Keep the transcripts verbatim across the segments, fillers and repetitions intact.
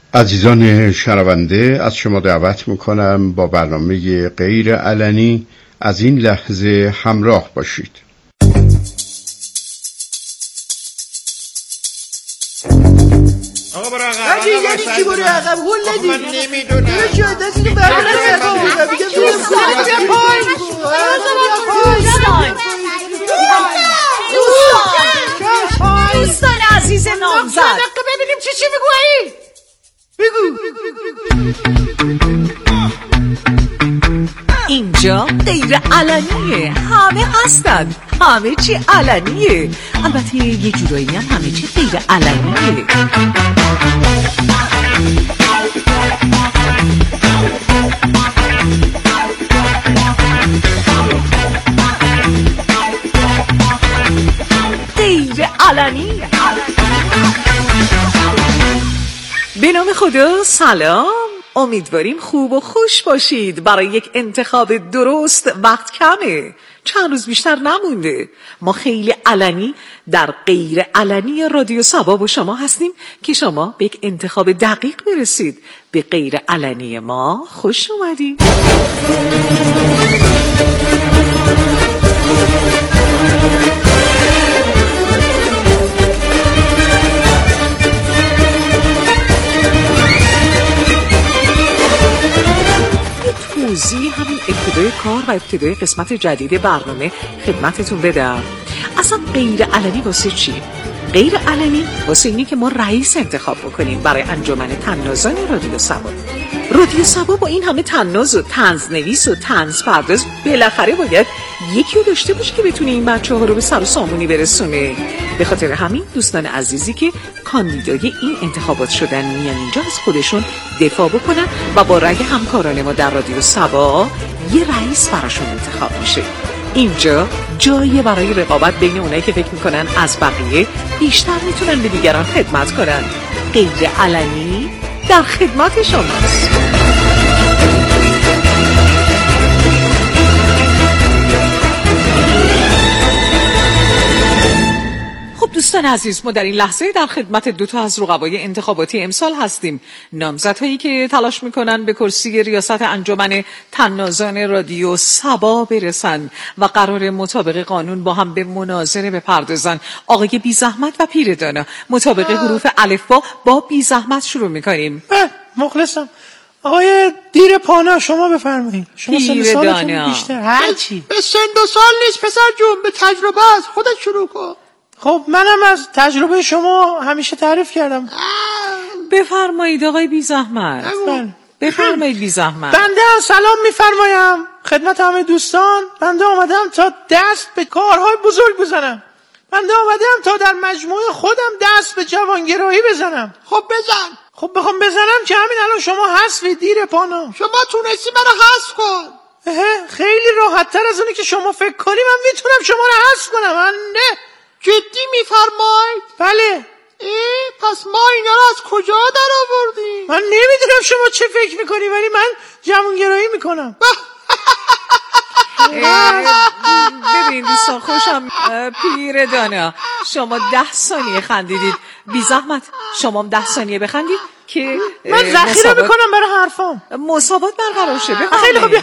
عزیزان شنونده، از شما دعوت میکنم با برنامه غیر علنی از این لحظه همراه باشید. آقا برو عقب. یعنی کی برو عقب؟ هول ندی. من نمیدونم. چه دستی که برای عقب میگم تو دوستان پای. دوستان دوستان عزیز نامزد ببینیم چی چی میگویی. بگو. اینجا غیر علنیه، همه هستن، همه چی علنیه. البته یه جورایی هم همه چی غیر علنیه. غیر علنی. به نام خدا، سلام. امیدواریم خوب و خوش باشید. برای یک انتخاب درست وقت کمه، چند روز بیشتر نمونده. ما خیلی علنی در غیر علنی رادیو سبا با شما هستیم که شما به یک انتخاب دقیق برسید. به غیر علنی ما خوش اومدید. توضیح همین ابتدای کار و ابتدای قسمت جدید برنامه خدمتتون بدم. اصلا غیر علنی واسه چی؟ غیر علنی واسه اینی که ما رئیس انتخاب بکنیم برای انجمن طنازان رادیو سبا. رادیو سبا با این همه طناز و طنزنویس و طنز پرداز بالاخره باید یکی رو داشته باشه که بتونه این بچه‌ها رو به سر و سامونی برسونه. به خاطر همین دوستان عزیزی که کاندیدای این انتخابات شدن میان اینجا از خودشون دفاع بکنن و با رأی همکاران ما در رادیو سبا یه رئیس براشون انتخاب میشه. اینجا جایی برای رقابت بین اونایی که فکر میکنن از بقیه بیشتر میتونن به دیگران خدمت کنن. غیر علنی در خدمت شماست. خب دوستان عزیز، ما در این لحظه در خدمت دو تا از رقبای انتخاباتی امسال هستیم. نامزدهایی که تلاش میکنن به کرسی ریاست انجمن طنازان رادیو سبا برسن و قرار مطابق قانون با هم به مناظره بپردازن. آقای بی زحمت و پیردانا. مطابق حروف الفبا با بی زحمت شروع میکنیم. مخلصم. آقای دیر پانا شما بفرمایید. شما سن سالتون بیشتر هر چی. به سن دو سال نیست پسر جون، به تجربه است. خودت شروع کن. خب منم از تجربه شما همیشه تعریف کردم. بفرمایید آقای بی زحمت. بفرمایید بی زحمت. بنده سلام میفرمایم خدمت همه دوستان. بنده آمدم تا دست به کارهای بزرگ بزنم. بنده آمدم تا در مجموعه خودم دست به جوانگرایی بزنم. خب بزن. خب بخوام بزنم که همین الان شما حذفی دیر پانا. شما تونستی منو حذف کن. خیلی راحت تر از اونی که شما فکر کنی من میتونم شما رو حذف کنم. من نه. جدی میفرمایید؟ بله. ای پس ما اینا رو از کجا در آوردیم؟ من نمیدونم شما چه فکر میکنی ولی من جوانگرایی میکنم. ببین دوستان خوشم پیردانا، شما ده ثانیه خندیدید. بی زحمت شما ده ثانیه بخندید که من ذخیره میکنم برای حرفام. مسابقات برقرار شه. خیلی خوب.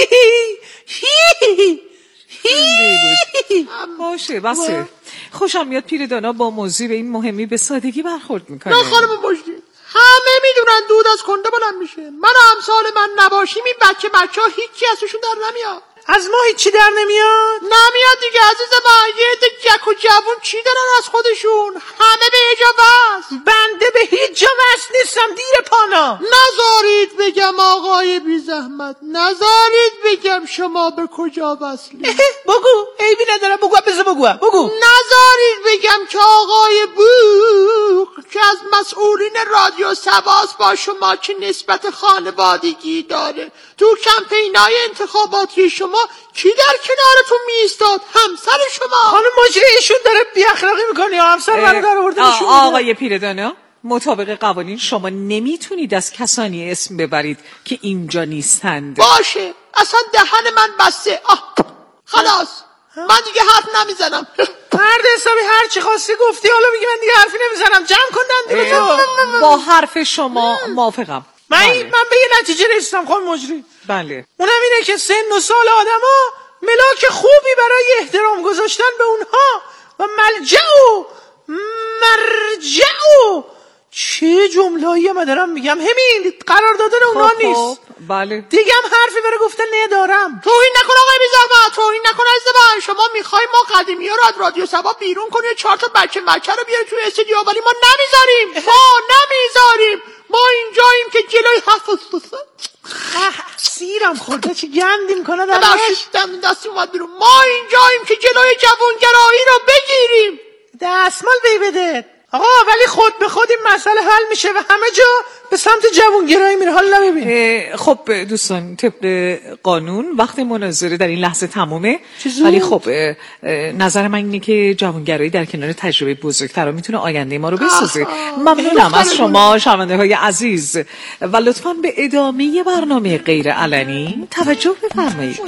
باشه بسه. خوشم میاد پیردانا با موضوع به این مهمی به سادگی برخورد میکنه. نه خانم باشید، همه میدونن دود از کنده بلند میشه. من همسال من نباشیم این بچه بچه ها هیچی ازشون در نمیاد. از ما هیچی در نمیاد؟ نمیاد دیگه عزیز من. یه عده جک و جوون چی دارن از خودشون؟ همه به یه جا بس. بنده به هیچ جا بس نیستم دیر پانا. نذارید بگم آقای بی زحمت، نذارید بگم شما به کجا وصلی. بگو، عیبی ندارم. بگو بذار بگو بگو. نذارید بگم که آقای بوق که از مسئولین رادیو سباس با شما که نسبت خانوادگی داره تو کمپینای انتخاباتی شما کی در کنارتون میستاد؟ همسر شما. خانم مجری ایشون داره بی اخلاقی میکنه یا همسر منو در آورده نشون. آقای پیردانا، مطابق قوانین شما نمیتونید از کسانی اسم ببرید که اینجا نیستند. باشه، اصلا دهن من بسته. آه خلاص. من دیگه حرف نمیزنم. مرد حسابی هر چی خواستی گفتی، حالا میگی من دیگه حرفی نمیزنم. جمع کن دندونتو. با حرف شما موافقم. من من به یه نتیجه رسیدم خانم مجری. بله. اونم اینه که سن و سال آدما ملاک خوبی برای احترام گذاشتن به اونها و ملجأ و مرجع و چه جمله‌ای من دارم میگم، همین قرار دادن اونها خب نیست. بله. دیگه هم حرفی برای گفتن ندارم. توهین نکن آقای بیزاربا، توهین نکن عزیز من. شما میخوای ما قدیمی ها رو از رادیو سبا بیرون کنی، چهار تا بچه مچه رو بیاری توی استودیو، ولی ما نمیذاریم. ما نمیذاریم. ما اینجاییم که جلوی حفظ سیرم خورده چه گندی میکنه در دست دستی اومد بیرون. ما اینجاییم که جلوی جوانگرایی رو بگیریم. دستمال بی بده آقا، ولی خود به خود این مسئله حل میشه و همه جا به سمت جوانگرایی میره. حالا نببین. خب دوستان، طبق قانون وقت مناظره در این لحظه تمومه، ولی خب نظر من اینه که جوانگرایی در کنار تجربه بزرگترا میتونه آینده ما رو بسازه. ممنونم از شما شنونده های عزیز و لطفاً به ادامه برنامه غیر علنی توجه بفرمایید.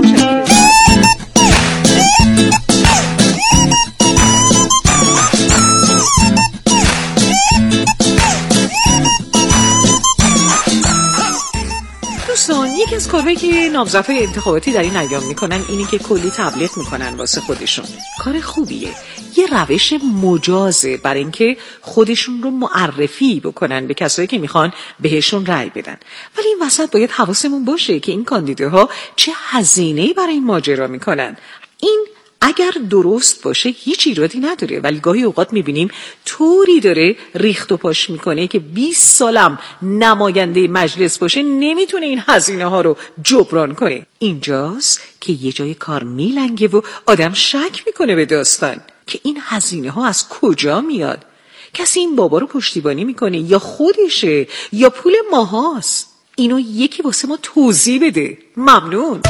دوستان، یکی از کارهایی که نامزدهای انتخاباتی در این ایام میکنن اینه که کلی تبلیغ میکنن واسه خودشون. کار خوبیه، یه روش مجازه برای اینکه خودشون رو معرفی بکنن به کسایی که میخوان بهشون رأی بدن. ولی این وسط باید حواسمون باشه که این کاندیداها چه هزینه‌ای برای این ماجرا میکنن. این اگر درست باشه هیچ ایرادی نداره، ولی گاهی اوقات میبینیم طوری داره ریخت و پاش میکنه که بیست سالم نماینده مجلس باشه نمیتونه این هزینه ها رو جبران کنه. اینجاست که یه جای کار میلنگه و آدم شک میکنه به داستان که این هزینه ها از کجا میاد. کسی این بابا رو پشتیبانی میکنه یا خودشه یا پول ماهاست؟ اینو یکی واسه ما توضیح بده. ممنون.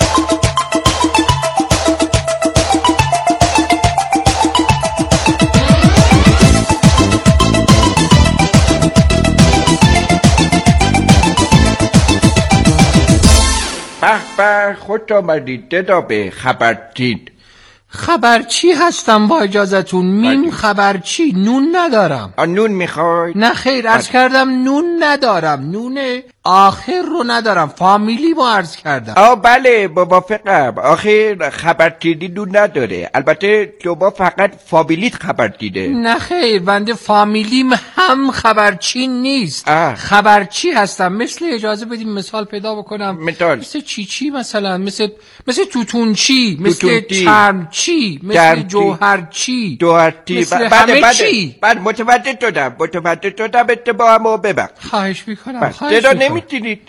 به به، خود آمدید ددابه خبرتید. خبرچی هستم با اجازتون. میم خبرچی. نون ندارم. نون میخوای؟ نه خیر، عرض کردم نون ندارم. نون آخر رو ندارم. فامیلی با عرض کردم. آه بله موافقم. آخر خبرتیدی نون نداره. البته شما فقط فامیلیت خبرتیده. نه خیر، بنده فامیلیم هم خبرچی نیست. آه. خبرچی هستم. مثل اجازه بدیم مثال پیدا بکنم. مثال مثل چیچی مثلا، مثل مثل توتونچی، مثل توتونچی. چرمچی، مثل جوهرچی، جوهرچی. مثل بعد همه بعد چی. بعد متوجه شدم متوجه شدم اتباعمو ببخش. خواهش میکنم. خواهش چرا میکنم. نمیتونید؟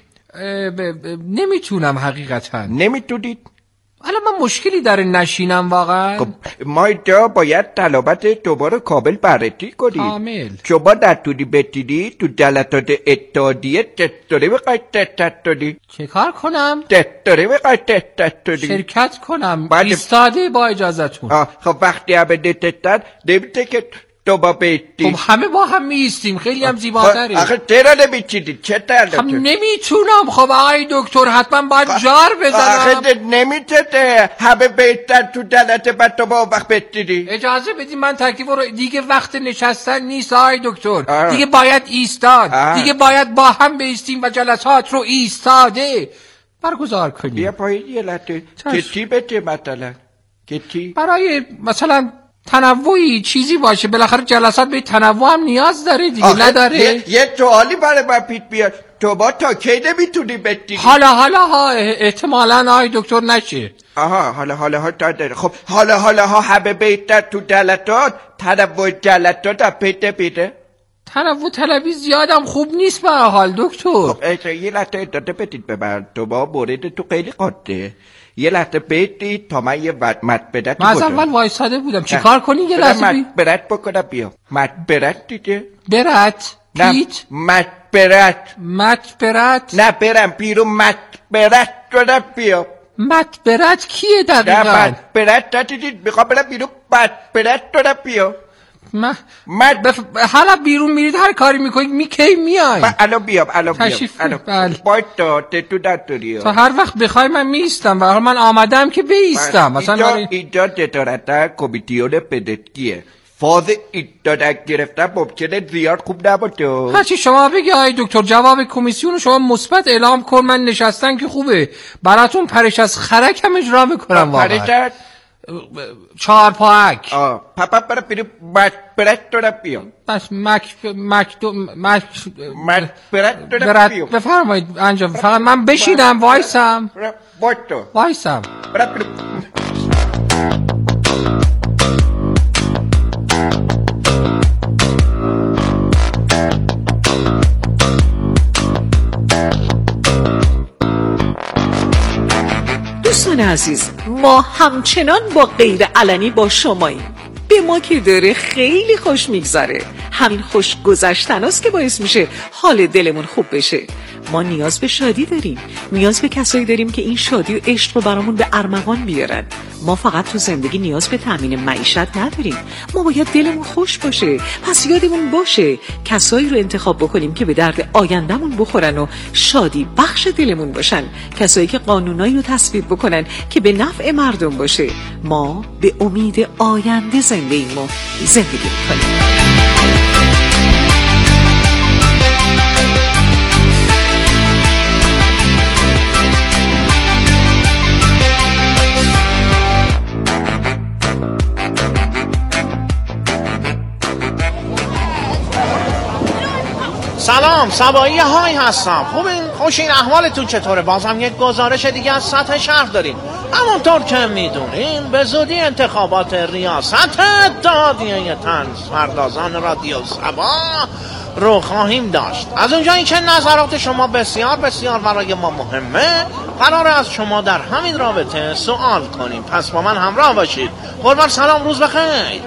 نمیتونم حقیقتا. نمیتونید؟ الان من مشکلی در نشینم واقعا. خب ما اینجا باید طلبات دوباره کامل بررسی کنید. کامل. شما نتونی بتونی تو جلسات اتحادیه تستوری بقید تست کنی. چه کار کنم؟ تستوری بقید تست کنی. شرکت کنم. بعد... ایستاده با اجازتون. آه خب وقتی همه نتستن نمیده که تو با بیتی. خب همه با هم میستیم، خیلی هم زیباتره. آخه چرا نمیچیدید؟ چه ترلتون؟ خب نمیتونم. خب آقای دکتر حتما باید جار بزنم. آخه نمیتونه همه بیتن تو جلسه بعد تو با وقت بتیدی. اجازه بدید من تکلیف رو. دیگه وقت نشستن نیست آقای دکتر. آه. دیگه باید ایستاد. آه. دیگه باید با هم بیستیم و جلسات رو ایستاده برگزار کنیم. بیا پایین یه لحظه. که چی بچه مثلا؟ که چی؟ برای مثلا تنوعی چیزی باشه. بالاخره جلسات به تنوع هم نیاز داره دیگه. نداره؟ یه, یه سوالی برای من پیش بیاد. تو با تا کی نمیتونی بتیدی؟ حالا حالا ها احتمالاً آقای دکتر نشه. آها حالا حالا ها تا داره. خب حالا حالا ها همه بیتن تو جلسات. تنوع جلسات هم پیده بیده. تنوع طلبی زیادم خوب نیست به حال دکتر. خب ایسا یه لحظه داده بدید به من. تو با مورد تو خیلی قاطعه. یه لحظه بیدید تا من یه مطبرت من از اول وایساده بودم. چی کار کنی یه لحظه بی؟ مطبرت بکنم بیا. مطبرت دیگه. برت پیت مطبرت مطبرت. نه برم بیرون مطبرت کنم بیا. مطبرت کیه دقیقا؟ نه مطبرت ندیدید میخوام برم بیرون مطبرت کنم بیا. من مرد بف... حالا بیرون میرید هر کاری میکنید میکی میای الان بیام الان بیام الان بله. باید تا تو داری تا هر وقت بخوای من میستم و من آمدم که بیستم مثلا اینجا اینجا دتارتا کمیتیون پدتکیه فاز ایدادک گرفتن ممکنه زیاد خوب نباشه. هرچی شما بگی آقای دکتر، جواب کمیسیون شما مثبت اعلام کن، من نشستن که خوبه براتون پرش از خرک هم اجرا میکنم. واقعا پرش چهار پاک آه پاپا برا پیرو مک برد تو بیام بس مک مک دو مک مک برد تو بیام بفرمایید انجام. فقط من بشینم وایسم وایتو وایسم برا پیرو. دوستان عزیز، ما همچنان با غیر علنی با شماییم. به ما که داره خیلی خوش میگذره، همین خوش گذشتن است که باعث میشه حال دلمون خوب بشه. ما نیاز به شادی داریم، نیاز به کسایی داریم که این شادی و عشق رو برامون به ارمغان بیارن. ما فقط تو زندگی نیاز به تامین معیشت نداریم، ما باید دلمون خوش باشه. پس یادمون باشه کسایی رو انتخاب بکنیم که به درد آیندهمون بخورن و شادی بخش دلمون باشن، کسایی که قانونایی رو تصویب بکنن که به نفع مردم باشه. ما به امید آینده زنده ایم و زندگی میکنیم. سلام، سبایی های هستم. خوبین؟ خوشین؟ احوالتون چطوره؟ بازم یک گزارش دیگه از سطح شهر داریم. همونطور که میدونین به زودی انتخابات ریاست اتحادیه طنز پردازان رادیو سبا رو خواهیم داشت. از اونجایی که نظرات شما بسیار بسیار برای ما مهمه، قراره از شما در همین رابطه سوال کنیم. پس با من همراه باشید. قربان سلام، روز بخیر.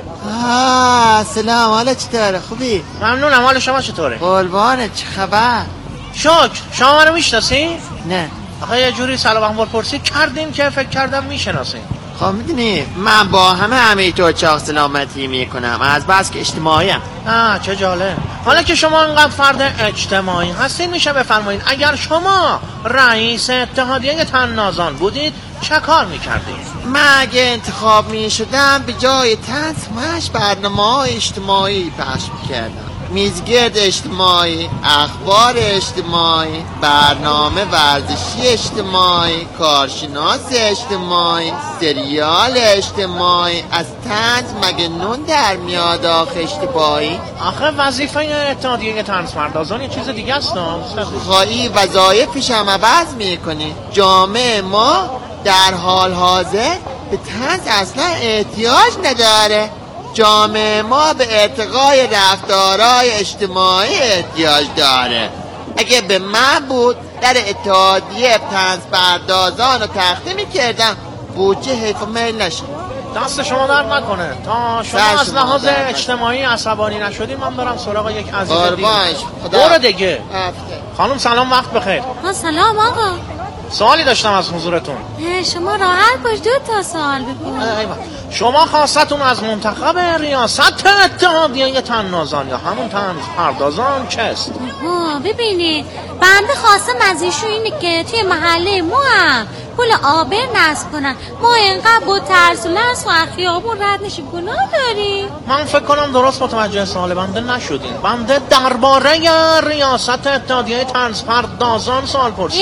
آه سلام، حالا چطوره؟ خوبی؟ ممنونم، حال شما چطوره؟ قربانه، چه خبر؟ شکر. شما منو میشناسی؟ نه. آخه یه جوری سلام احوال پرسی کردین که فکر کردم میشناسین. خب میدونی من با همه همه تو چاق سلامتی میکنم، از بس که اجتماعیم. آه چه جالب. حالا که شما اینقدر فرد اجتماعی هستین، میشه بفرمایید اگر شما رئیس اتحادیه طنازان بودید چه کار میکردید؟ من اگه انتخاب میشدم به جای طنز مش برنامه‌های اجتماعی پخش میکردم. میزگرد اجتماعی، اخبار اجتماعی، برنامه ورزشی اجتماعی، کارشناس اجتماعی، سریال اجتماعی. از طنز مگه نون در میاد آخه اشتباهی؟ آخه وظیفه اتحادیه طنز پردازان یه چیز دیگه است. خواهی وظایفش هم عوض میکنی. جامعه ما در حال حاضر به طنز اصلا احتیاج نداره. جامعه ما به ارتقای رفتارهای اجتماعی احتیاج داره. اگه به من بود در اتحادیه طنز پردازان رو تخته میکردم، بودجه حیف و میل نشه. دست شما درد نکنه. تا شما از لحاظ اجتماعی عصبانی نشدی من برم سراغ یک عزیز دیگه. برو دیگه. خانم سلام، وقت بخیر. سلام آقا. سوالی داشتم از حضورتون. شما راحت باش، دو تا سوال بپرسید. شما خواستتون از منتخب ریاست اتحادیه طنازان یا همون طنز پردازان چست؟ ببینید بنده خواستم از ایشون اینه که توی محله ما هم پول آبر نصب کنن. ما اینقدر با ترس و لرز و خیابون رد نشیم، گناه داریم. من فکر کنم درست متوجه سوال بنده نشدین. بنده درباره ریاست اتحادیه طنز پردازان سوال پرسیدم.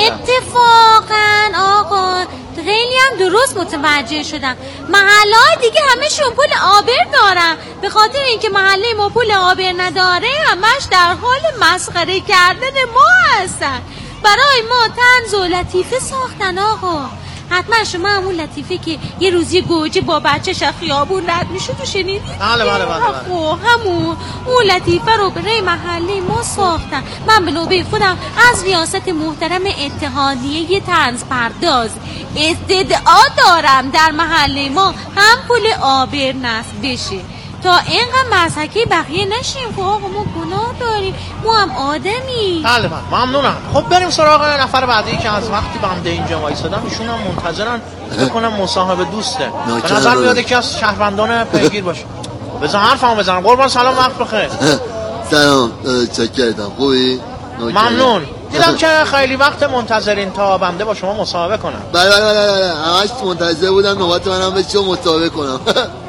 اتفاقا آقا خیلی هم درست متوجه شدم. محله دیگه همشون پول آبر دارن. به خاطر اینکه محله ما پول آبر نداره همش در حال مسخره کردن ما هستن. برای ما طنز و لطیفه ساختن آقا. حتما شما همون لطیفه که یه روزی گوجه با بچه‌ش خیابون رد میشه تو شنیدید؟ بله بله بله. خب همون اون لطیفه رو برای محله ما ساختن. من به نوبه خودم از ریاست محترم اتحادیه طنز پرداز استدعا دارم در محله ما هم پول آبر نصب بشه تا اینقدر مزحکی بقیه نشیم. خب آقا ما گناه داریم، ما هم آدمی. بله بله ممنونم. خب بریم سراغ نفر بعدی که از وقتی بنده اینجا وایسادم ایشون هم منتظرن. فکر کنم مصاحبه دوسته. به نظر میاد یکی از شهروندان پیگیر باشه. بذار حرفمو بزنم. قربان سلام، وقت بخیر. سلام، چکردم. خوبی؟ ممنون. دیدم که خیلی وقت منتظرین تا بنده با شما مصاحبه کنم. بله بله بله بله همش منتظر بودم نوبت منم به شما مصاحبه کنم.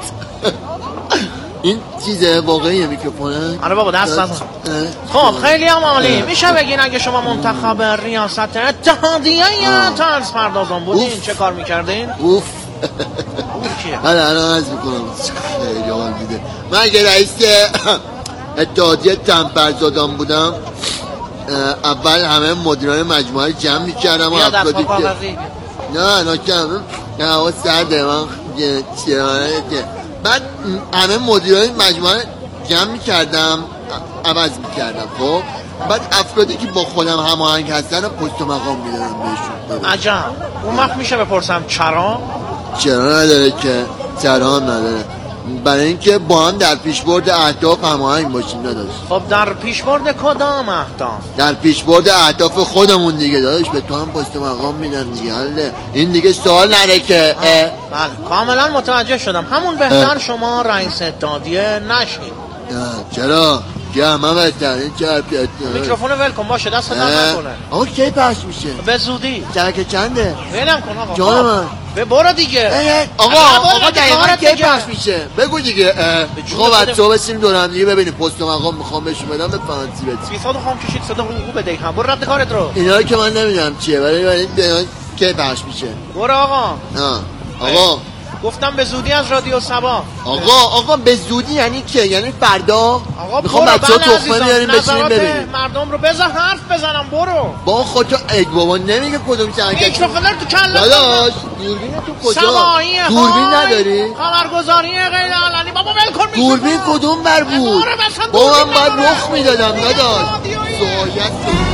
این چیزه واقعیه میکروفونه؟ آره بابا دست نزن. خب خیلی هم عالی. میشه بگین اگه شما منتخب ریاست اتحادیه طرز پردازان بودین چه کار میکردین؟ اوف اوف کیه؟ حالا الان عرض میکنم. خیلی حال میده. من اگه رئیس اتحادیه تنپرزادان بودم اول همه مدیران مجموعه جمع میکردم و افرادی که نه ناکم نه هوا سرده من چیه که بعد همه مدیران مجموعه جمع میکردم عوض میکردم. خب بعد افرادی که با خودم هماهنگ هستن و پست و مقام میدادم بهشون. عجب. اون وقت میشه بپرسم چرا؟ چرا نداره که چرا هم نداره، برای اینکه با هم در پیشبرد اهداف هماهنگ باشیم داداش. خب در پیشبرد کدام اهداف؟ در پیشبرد اهداف خودمون دیگه داداش. به تو هم پست مقام میدن دیگه. حاله این دیگه سوال نره که بله کاملا متوجه شدم. همون بهتر اه. شما رئیس اتحادیه نشید. چرا؟ که همه بهتر. این چه میکروفون ول کن باشه دست در نکنه. آقا کی پخش میشه؟ به زودی. جرکه چنده؟ ولم کن آقا. جان من به برو دیگه. آقا آقا دقیقاً کی پخش میشه؟ بگو دیگه. آقا بچه‌ها بشینیم دور هم دیگه ببینیم پست و مقام میخوام بهشون بدم به فرانسی بدید. بیست خام کشید صدا حقوق بده هم. برو رد کارت رو. اینا که من نمیدونم چیه ولی ولی کی پخش میشه؟ برو آقا. ها آقا گفتم به زودی از رادیو سبا. آقا آقا به زودی یعنی که یعنی فردا؟ آقا میخوام بچه‌ها تخمه بیاریم بشینیم ببینیم. مردم رو بذار حرف بزنم. برو. با خودت اگ بابا نمیگه کدوم چنگ. میکروفون تو کله. داداش دوربین تو کجا؟ دوربین نداری؟ خبرگزاری غیر علنی. بابا ول کن. دوربین کدوم بر بود؟ بابا من باید رخ میدادم داداش. زایت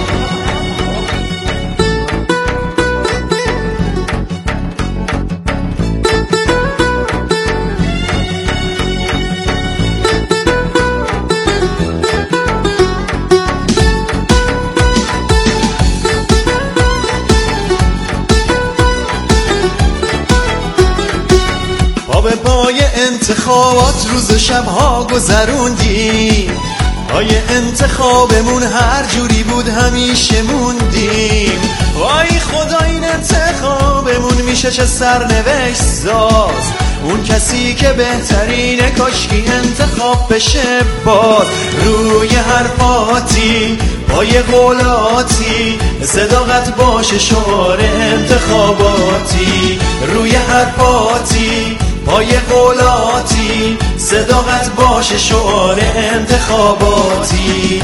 به پای انتخابات روز و شبها گذروندیم. پای انتخابمون هر جوری بود همیشه موندیم. وای خدا این انتخابمون میشه چه سرنوشت ساز. اون کسی که بهترینه کاشکی انتخاب بشه باز. روی هر پاتی پای قولاتی صداقت باشه شعار انتخاباتی. روی هر پاتی پای قولاتی صداقت باشه شعار انتخاباتی.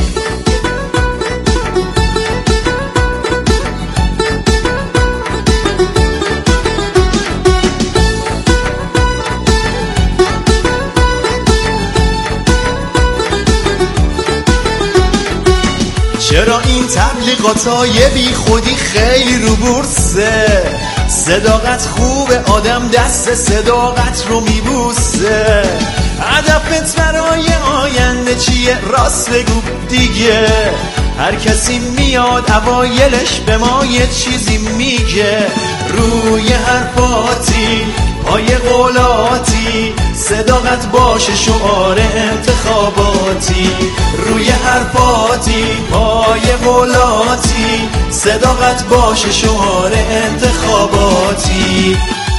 چرا این تبلیغاتای بی خودی خیلی رو بورسه؟ صداقت خوبه آدم دست صداقت رو میبوسه. هدفت برای آینده چیه؟ راست بگو دیگه. هر کسی میاد اوایلش به ما یه چیزی میگه. روی هر پاتی پای قولاتی صداقت باشه شعار انتخاباتی. روی هر پاتی پای قولاتی صداقت باشه شعار انتخاباتی.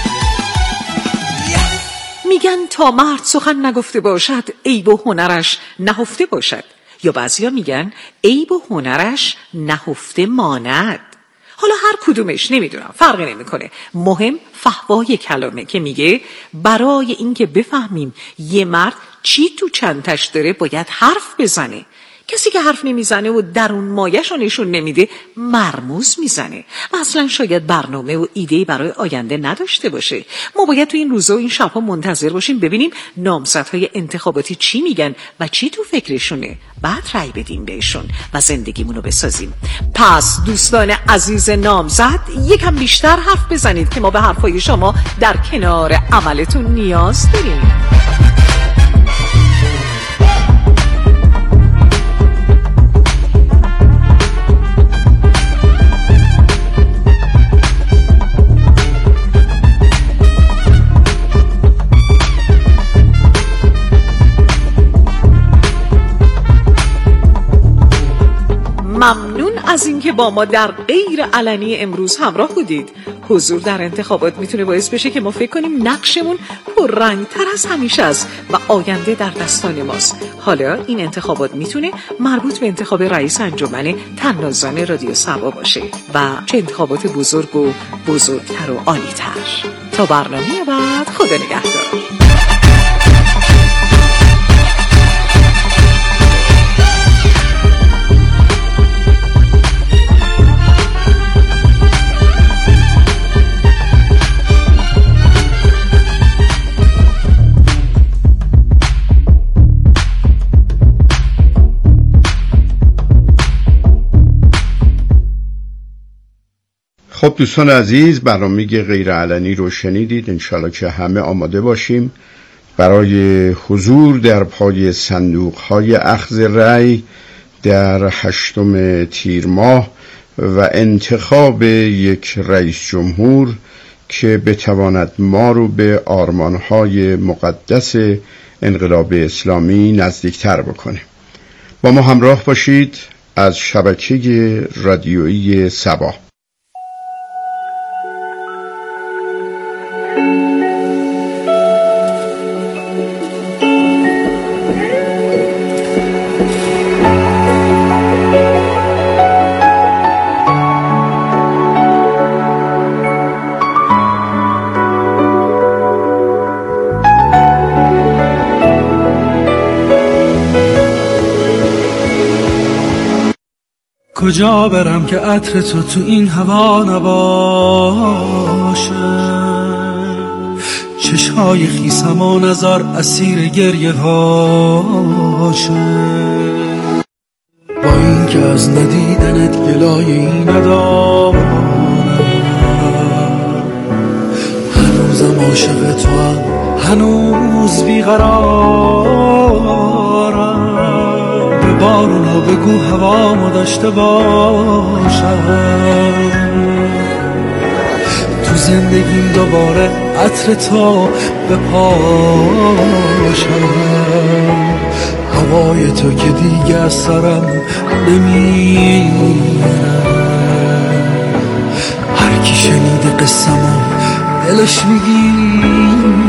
میگن تا مرد سخن نگفته باشد عیب و هنرش نهفته باشد، یا بعضیا میگن عیب و هنرش نهفته ماند. حالا هر کدومش نمیدونم، فرقی نمیکنه. مهم فحوای کلامه که میگه برای اینکه بفهمیم یه مرد چی تو چنتش داره باید حرف بزنه. کسی که حرف نمیزنه و درون مایش رو نشون نمیده مرموز میزنه و اصلا شاید برنامه و ایده برای آینده نداشته باشه. ما باید تو این روزا و این شبها منتظر باشیم ببینیم نامزدهای انتخاباتی چی میگن و چی تو فکرشونه، بعد رأی بدیم بهشون و زندگیمونو بسازیم. پس دوستان عزیز نامزد یکم بیشتر حرف بزنید که ما به حرفای شما در کنار عملتون نیاز داریم. از اینکه با ما در غیر علنی امروز همراه بودید. حضور در انتخابات میتونه باعث بشه که ما فکر کنیم نقشمون پررنگ‌تر از همیشه است و آینده در دستان ماست. حالا این انتخابات میتونه مربوط به انتخاب رئیس انجمن تنازان رادیو سبا باشه و چه انتخابات بزرگ و بزرگتر و عالی‌تر. تا برنامه بعد، خدا نگهدار. خب دوستان عزیز، برنامه غیر علنی رو شنیدید. انشالله که همه آماده باشیم برای حضور در پای صندوق‌های اخذ رأی در هشتم تیر ماه و انتخاب یک رئیس جمهور که بتواند ما رو به آرمان‌های مقدس انقلاب اسلامی نزدیکتر بکنه. با ما همراه باشید از شبکه رادیویی سبا. کجا برم که عطر تو تو این هوا نباشه، چشهای خیسم و نظر اسیر گریه هاشه، با این که از ندیدنت گلای این ندارم، هنوزم عاشق تو هم، هنوز بیقرارم. بارونو بگو هوامو داشته باشم، تو زندگیم دوباره عطر تو بپاشم، هوای تو که دیگه از سرم نمیره. هر کی شنیده قصه‌مو دلش میگیره.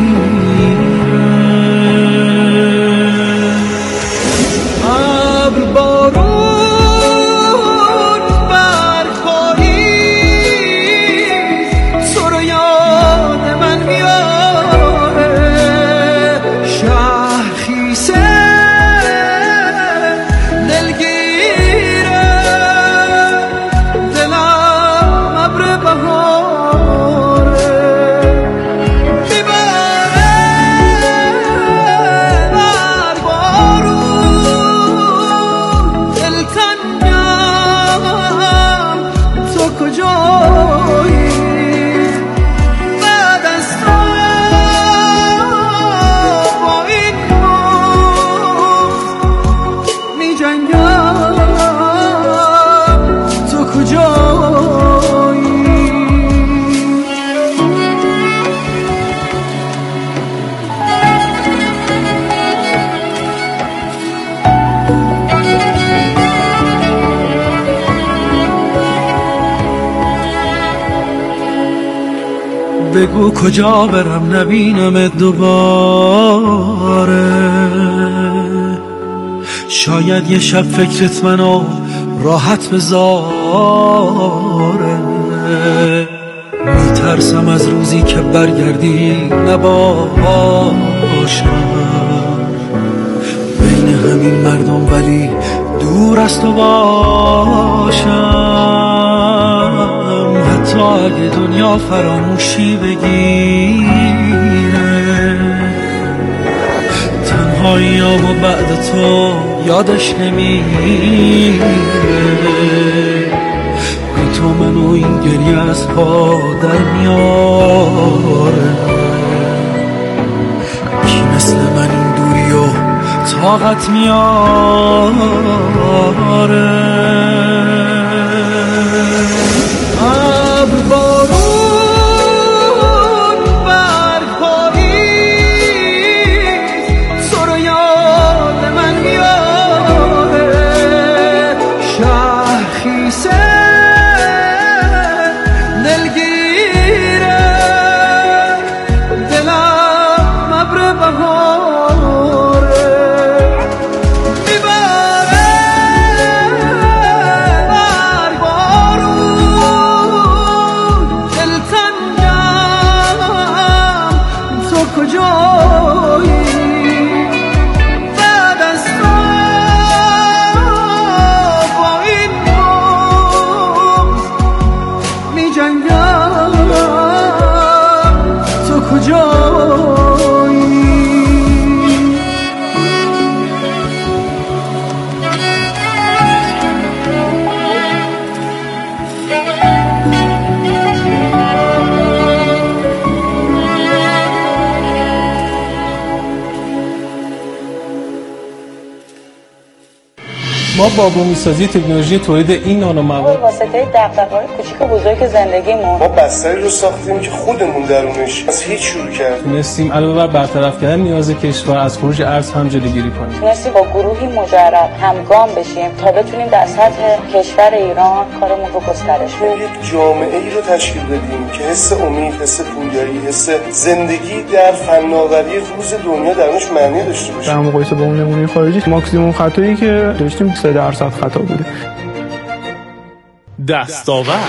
بگو کجا برم نبینم دوباره، شاید یه شب فکرت منو راحت بذاره. میترسم از روزی که برگردی نباشم بین همین مردم، ولی دور از تو باشم. حتی اگه دنیا فراموشی بگیره، تنهایی‌امو بعد تو یادش نمیره. بی تو منو این گریه از پا در میاره. کی مثل من این دوری و طاقت میاره؟ He said کجایی بعد از تو با این بغض می جنگم تو کجایی ما با بومی‌سازی تکنولوژی تولید این نانو مواد واسطه دغدغه‌های کوچیک و بزرگ زندگیمون ما بستری رو ساختیم که خودمون درونش از هیچ شروع کردیم. تونستیم علاوه بر برطرف کردن نیاز کشور از خروج ارز هم جلوگیری کنیم. تونستیم با گروهی مجرب همگام بشیم تا بتونیم در سطح کشور ایران کارمون رو گسترش بدیم. یک جامعه‌ای رو تشکیل بدیم که حس امید، حس پویایی، حس زندگی در فناوری روز دنیا درونش معنی داشته باشه. در مقایسه با اون نمونه خارجی ماکسیموم خطایی که داشتیم سه درصد خطا بوده. دستاورد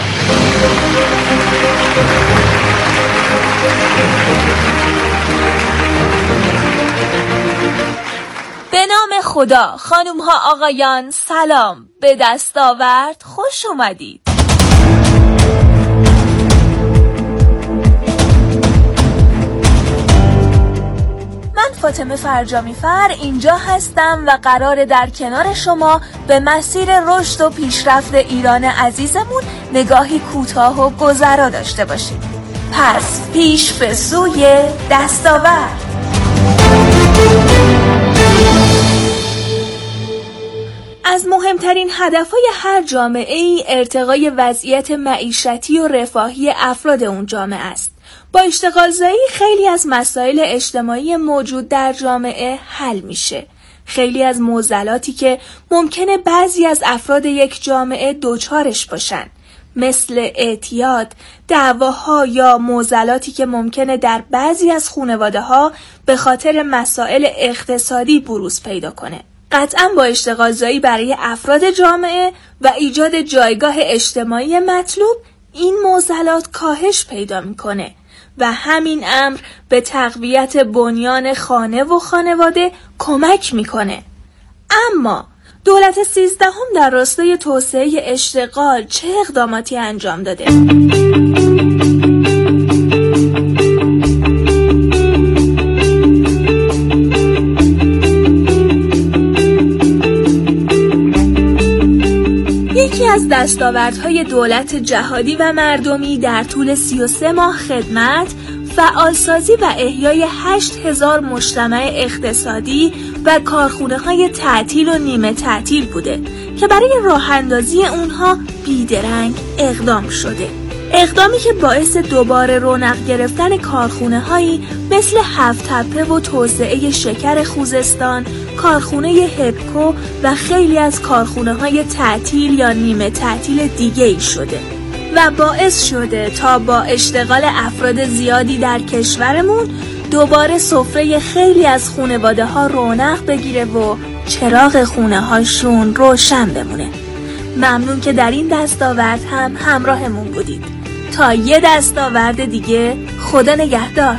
به نام خدا، خانوم ها آقایان سلام، به دستاورد خوش اومدید. من فاطمه فرجامی‌فر اینجا هستم و قراره در کنار شما به مسیر رشد و پیشرفت ایران عزیزمون نگاهی کوتاه و گذرا داشته باشیم. پس پیش به سوی دستاورد. از مهمترین هدفهای هر جامعه‌ای ارتقای وضعیت معیشتی و رفاهی افراد اون جامعه است. با اشتغال زایی خیلی از مسائل اجتماعی موجود در جامعه حل میشه. خیلی از معضلاتی که ممکنه بعضی از افراد یک جامعه دوچارش باشن، مثل اعتیاد، دعواها یا معضلاتی که ممکنه در بعضی از خانواده‌ها به خاطر مسائل اقتصادی بروز پیدا کنه. قطعاً با اشتغال زایی برای افراد جامعه و ایجاد جایگاه اجتماعی مطلوب این معضلات کاهش پیدا میکنه و همین امر به تقویت بنیان خانه و خانواده کمک میکنه. اما دولت سیزدهم در راستای توسعه اشتغال چه اقداماتی انجام داده؟ یکی از دستاوردهای دولت جهادی و مردمی در طول سی و سه ماه خدمت، فعالسازی و احیای هشت هزار مجتمع اقتصادی و کارخانه‌های تعطیل و نیمه تعطیل بوده که برای راه اندازی اونها بیدرنگ اقدام شده. اقدامی که باعث دوباره رونق گرفتن کارخانه‌هایی مثل هفت تپه و توسعه شکر خوزستان، کارخانه هپکو و خیلی از کارخانه‌های تعطیل یا نیمه تعطیل دیگه‌ای شده و باعث شده تا با اشتغال افراد زیادی در کشورمون دوباره سفره خیلی از خانواده‌ها رونق بگیره و چراغ خونه‌هاشون روشن بمونه. ممنون که در این دستاورد هم همراهمون بودید. تا یه دستاورد دیگه، خدا نگهدار.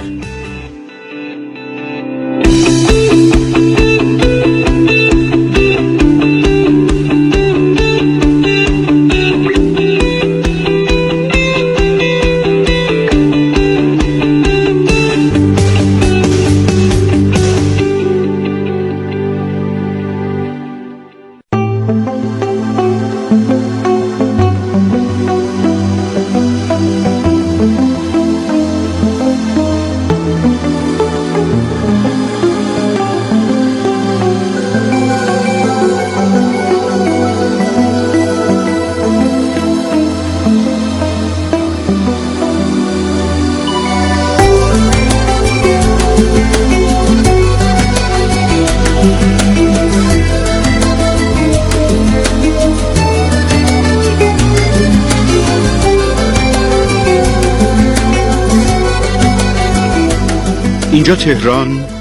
اینجا تهران